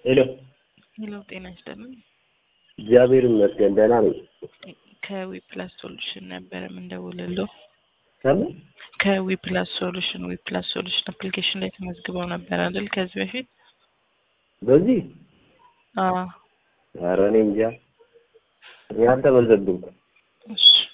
ሄሎ ሄሎ ጤና ይስጥልኝ። እግዚአብሔር ይመስገን ደህና ነኝ። ከዊፕላስ ሶሉሽን ነበር የምንደውልልዎ። ከምን? ከዊፕላስ ሶሉሽን አፕሊኬሽን ላይ ተመዝግበው ነበር አይደል ከዚህ በፊት? በዚህ አዎ። ኧረ እኔ እንጃ እኔ አልተመዘገብኩም። እሺ